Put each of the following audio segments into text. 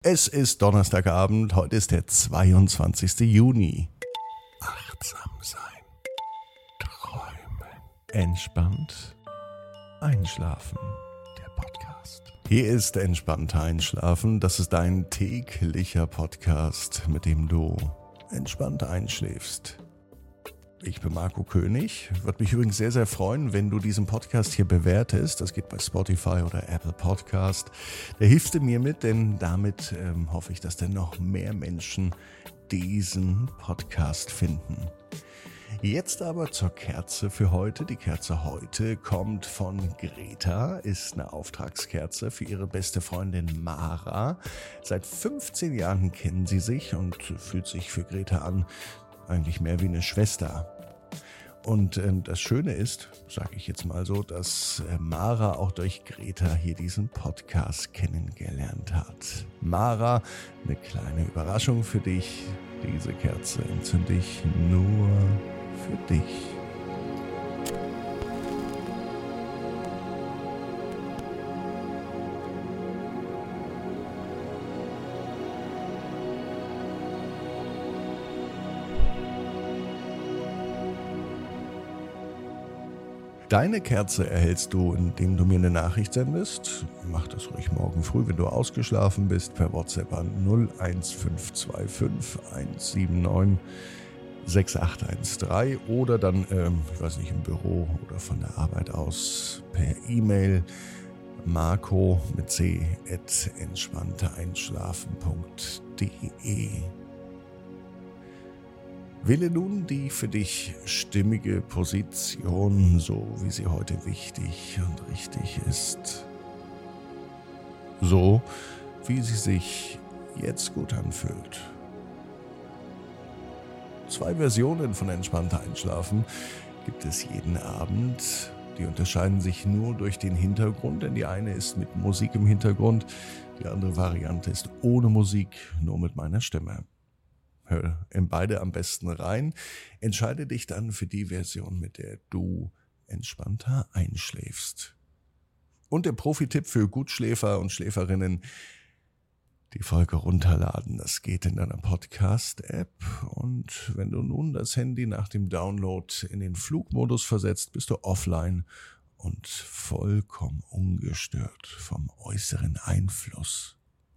Es ist Donnerstagabend, heute ist der 22. Juni. Achtsam sein, träumen, entspannt einschlafen. Der Podcast. Hier ist entspannt einschlafen. Das ist dein täglicher Podcast, mit dem du entspannt einschläfst. Ich bin Marco König. Würde mich übrigens sehr, sehr freuen, wenn du diesen Podcast hier bewertest. Das geht bei Spotify oder Apple Podcast. Da hilfst du mir mit, denn damit hoffe ich, dass dann noch mehr Menschen diesen Podcast finden. Jetzt aber zur Kerze für heute. Die Kerze heute kommt von Greta, ist eine Auftragskerze für ihre beste Freundin Mara. Seit 15 Jahren kennen sie sich und fühlt sich für Greta an, eigentlich mehr wie eine Schwester. Und das Schöne ist, sage ich jetzt mal so, dass Mara auch durch Greta hier diesen Podcast kennengelernt hat. Mara, eine kleine Überraschung für dich. Diese Kerze entzünde ich nur für dich. Deine Kerze erhältst du, indem du mir eine Nachricht sendest. Mach das ruhig morgen früh, wenn du ausgeschlafen bist, per WhatsApp an 01525 179 6813 oder dann, ich weiß nicht, im Büro oder von der Arbeit aus per E-Mail marco mit c@entspanntereinschlafen.de. Wähle nun die für dich stimmige Position, so wie sie heute wichtig und richtig ist. So, wie sie sich jetzt gut anfühlt. 2 Versionen von entspannter Einschlafen gibt es jeden Abend. Die unterscheiden sich nur durch den Hintergrund, denn die eine ist mit Musik im Hintergrund, die andere Variante ist ohne Musik, nur mit meiner Stimme. Hör in beide am besten rein. Entscheide dich dann für die Version, mit der du entspannter einschläfst. Und der Profi-Tipp für Gutschläfer und Schläferinnen: die Folge runterladen. Das geht in deiner Podcast-App. Und wenn du nun das Handy nach dem Download in den Flugmodus versetzt, bist du offline und vollkommen ungestört vom äußeren Einfluss.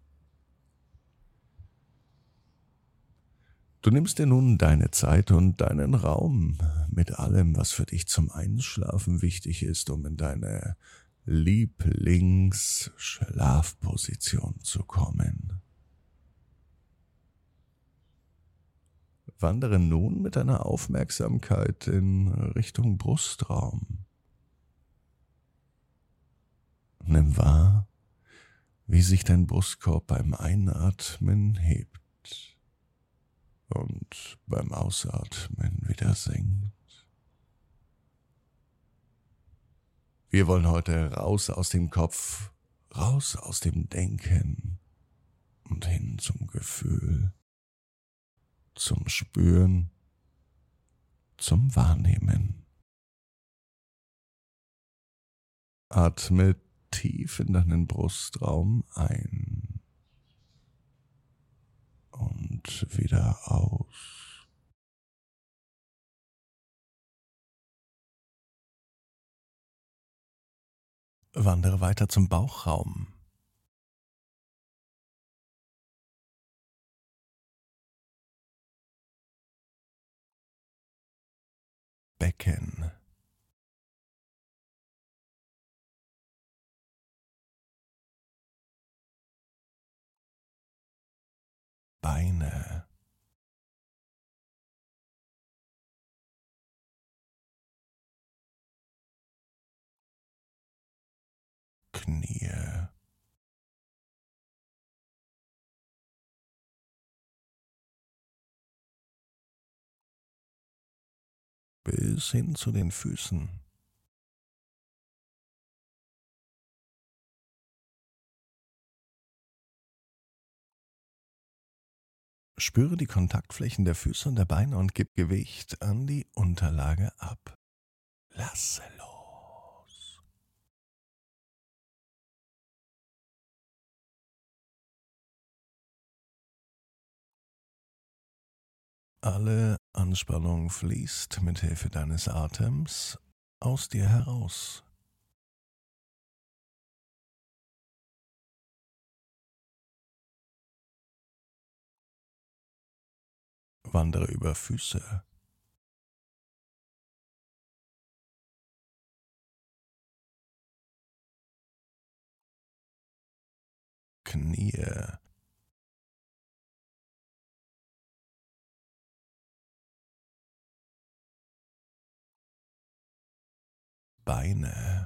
Du nimmst dir nun deine Zeit und deinen Raum mit allem, was für dich zum Einschlafen wichtig ist, um in deine Lieblingsschlafposition zu kommen. Wandere nun mit deiner Aufmerksamkeit in Richtung Brustraum. Nimm wahr, wie sich dein Brustkorb beim Einatmen hebt und beim Ausatmen wieder sinkt. Wir wollen heute raus aus dem Kopf, raus aus dem Denken und hin zum Gefühl, zum Spüren, zum Wahrnehmen. Atme tief in deinen Brustraum ein und wieder aus. Wandere weiter zum Bauchraum. Becken. Beine. Knie. Bis hin zu den Füßen. Spüre die Kontaktflächen der Füße und der Beine und gib Gewicht an die Unterlage ab. Lasse los. Alle Anspannung fließt mit Hilfe deines Atems aus dir heraus. Wandere über Füße, Knie, Beine,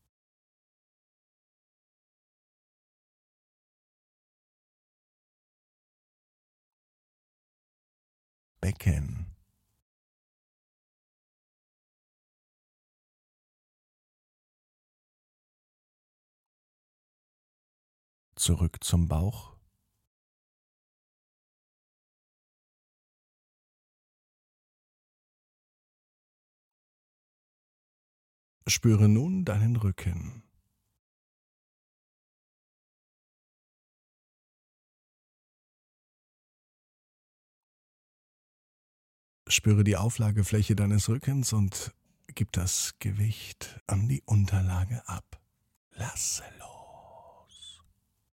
Becken, zurück zum Bauch. Spüre nun deinen Rücken. Spüre die Auflagefläche deines Rückens und gib das Gewicht an die Unterlage ab. Lasse los.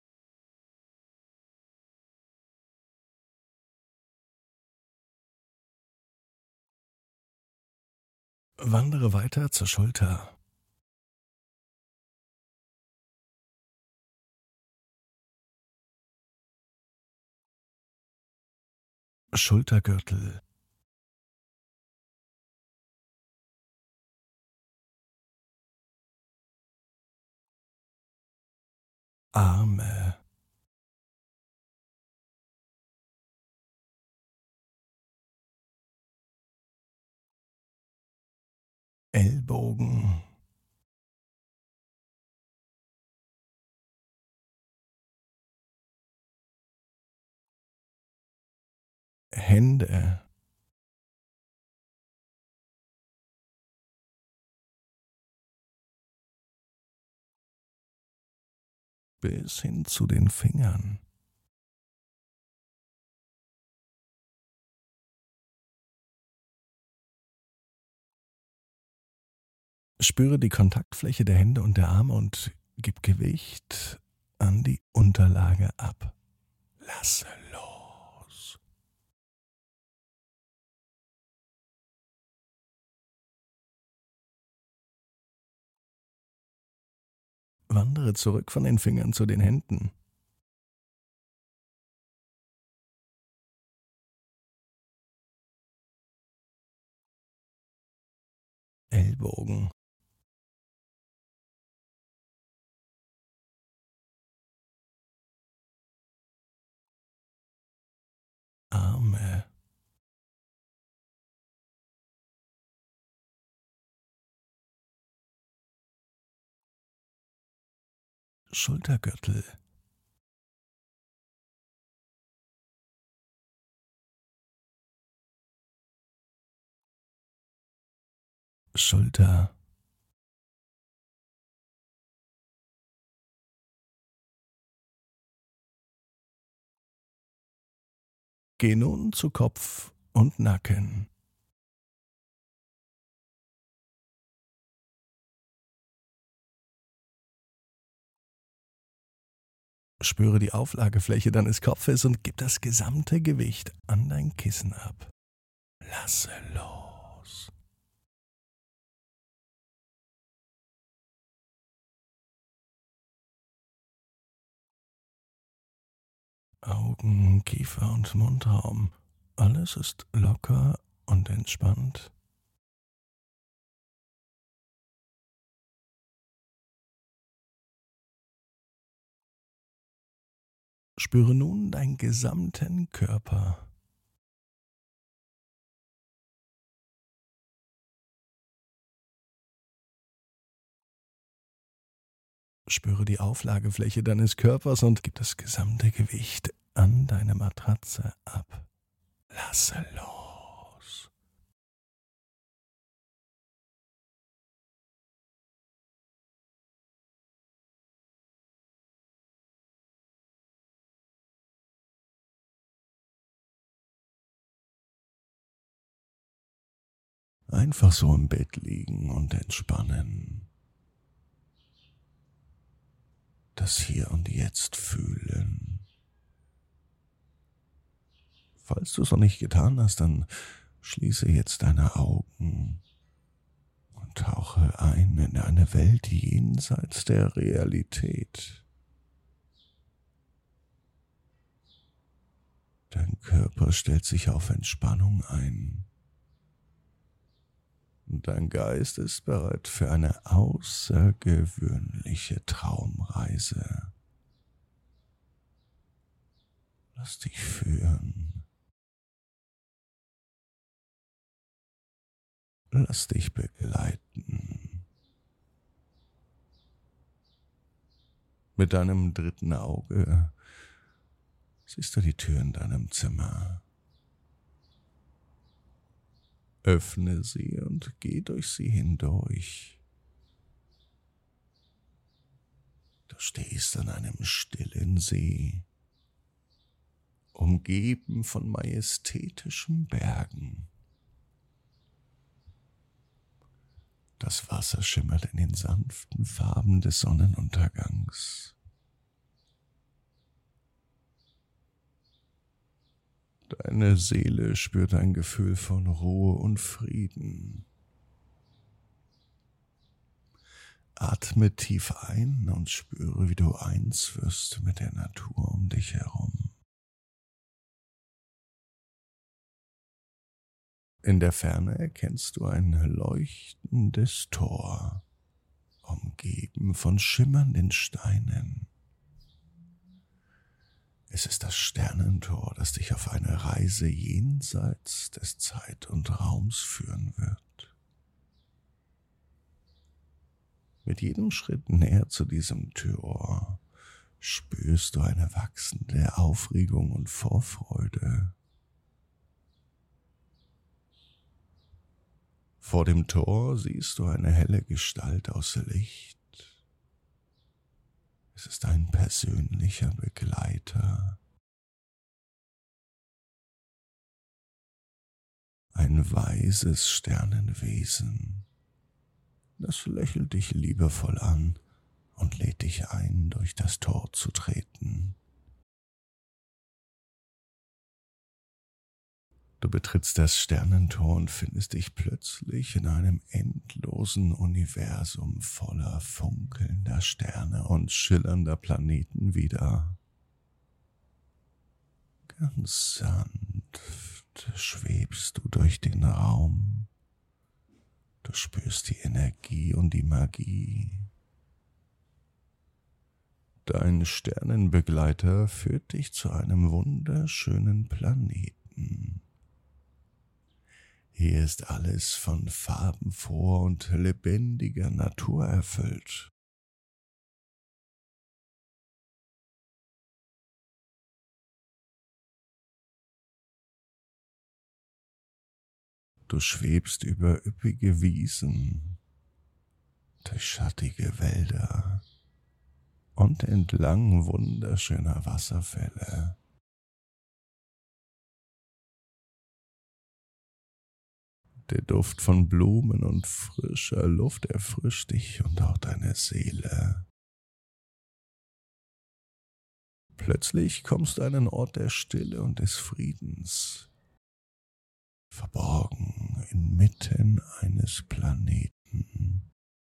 Wandere weiter zur Schulter. Schultergürtel, Arme, Ellbogen, Hände, bis hin zu den Fingern. Spüre die Kontaktfläche der Hände und der Arme und gib Gewicht an die Unterlage ab. Lasse los. Wandere zurück von den Fingern zu den Händen. Ellbogen, Arme, Schultergürtel, Schulter, geh nun zu Kopf und Nacken. Spüre die Auflagefläche deines Kopfes und gib das gesamte Gewicht an dein Kissen ab. Lasse los. Augen, Kiefer und Mundraum. Alles ist locker und entspannt. Spüre nun deinen gesamten Körper. Spüre die Auflagefläche deines Körpers und gib das gesamte Gewicht an deine Matratze ab. Lasse los. Einfach so im Bett liegen und entspannen. Das Hier und Jetzt fühlen. Falls du es noch nicht getan hast, dann schließe jetzt deine Augen und tauche ein in eine Welt jenseits der Realität. Dein Körper stellt sich auf Entspannung ein. Und dein Geist ist bereit für eine außergewöhnliche Traumreise. Lass dich führen. Lass dich begleiten. Mit deinem dritten Auge siehst du die Tür in deinem Zimmer. Öffne sie und geh durch sie hindurch. Du stehst an einem stillen See, umgeben von majestätischen Bergen. Das Wasser schimmert in den sanften Farben des Sonnenuntergangs. Deine Seele spürt ein Gefühl von Ruhe und Frieden. Atme tief ein und spüre, wie du eins wirst mit der Natur um dich herum. In der Ferne erkennst du ein leuchtendes Tor, umgeben von schimmernden Steinen. Es ist das Sternentor, das dich auf eine Reise jenseits des Zeit und Raums führen wird. Mit jedem Schritt näher zu diesem Tor spürst du eine wachsende Aufregung und Vorfreude. Vor dem Tor siehst du eine helle Gestalt aus Licht. Es ist ein persönlicher Begleiter. Ein weises Sternenwesen. Das lächelt dich liebevoll an und lädt dich ein, durch das Tor zu treten. Du betrittst das Sternentor und findest dich plötzlich in einem endlosen Universum voller funkelnder Sterne und schillernder Planeten wieder. Ganz sanft schwebst du durch den Raum. Du spürst die Energie und die Magie. Dein Sternenbegleiter führt dich zu einem wunderschönen Planeten. Hier ist alles von farbenfroher und lebendiger Natur erfüllt. Du schwebst über üppige Wiesen, durch schattige Wälder und entlang wunderschöner Wasserfälle. Der Duft von Blumen und frischer Luft erfrischt dich und auch deine Seele. Plötzlich kommst du an einen Ort der Stille und des Friedens, verborgen inmitten eines Planeten.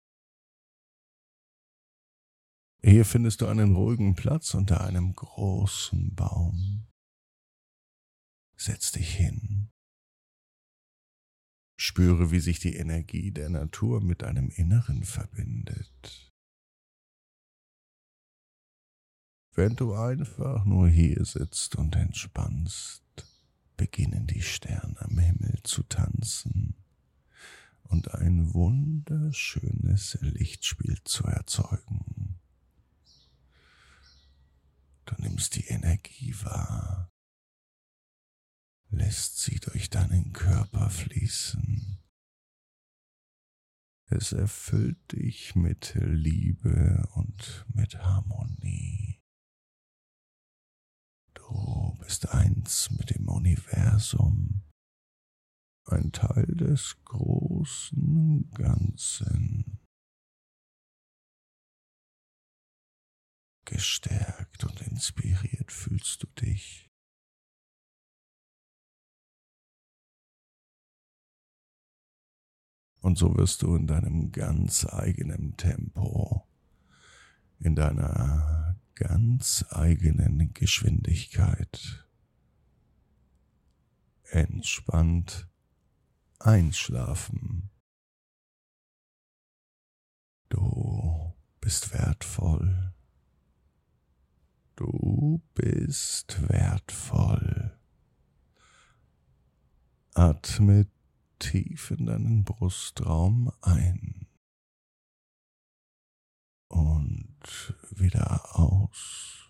Hier findest du einen ruhigen Platz unter einem großen Baum. Setz dich hin. Spüre, wie sich die Energie der Natur mit deinem Inneren verbindet. Wenn du einfach nur hier sitzt und entspannst, beginnen die Sterne am Himmel zu tanzen und ein wunderschönes Lichtspiel zu erzeugen. Du nimmst die Energie wahr, lässt sie durch deinen Körper fließen. Es erfüllt dich mit Liebe und mit Harmonie. Du bist eins mit dem Universum ein Teil des großen Ganzen. Gestärkt und inspiriert fühlst du dich. Und so wirst du in deinem ganz eigenen Tempo, in deiner ganz eigenen Geschwindigkeit entspannt einschlafen. Du bist wertvoll. Du bist wertvoll. Atme tief in deinen Brustraum ein und wieder aus.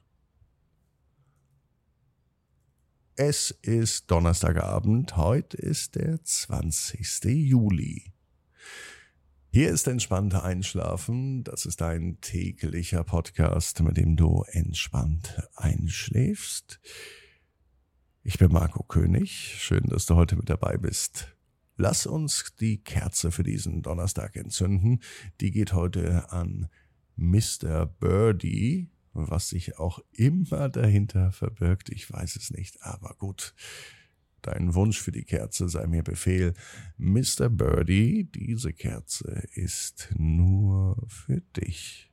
Es ist Donnerstagabend, heute ist der 20. Juli. Hier ist entspannt Einschlafen, das ist ein täglicher Podcast, mit dem du entspannt einschläfst. Ich bin Marco König, schön, dass du heute mit dabei bist. Lass uns die Kerze für diesen Donnerstag entzünden. Die geht heute an Mr. Birdie, was sich auch immer dahinter verbirgt. Ich weiß es nicht, aber gut. Dein Wunsch für die Kerze sei mir Befehl. Mr. Birdie, diese Kerze ist nur für dich.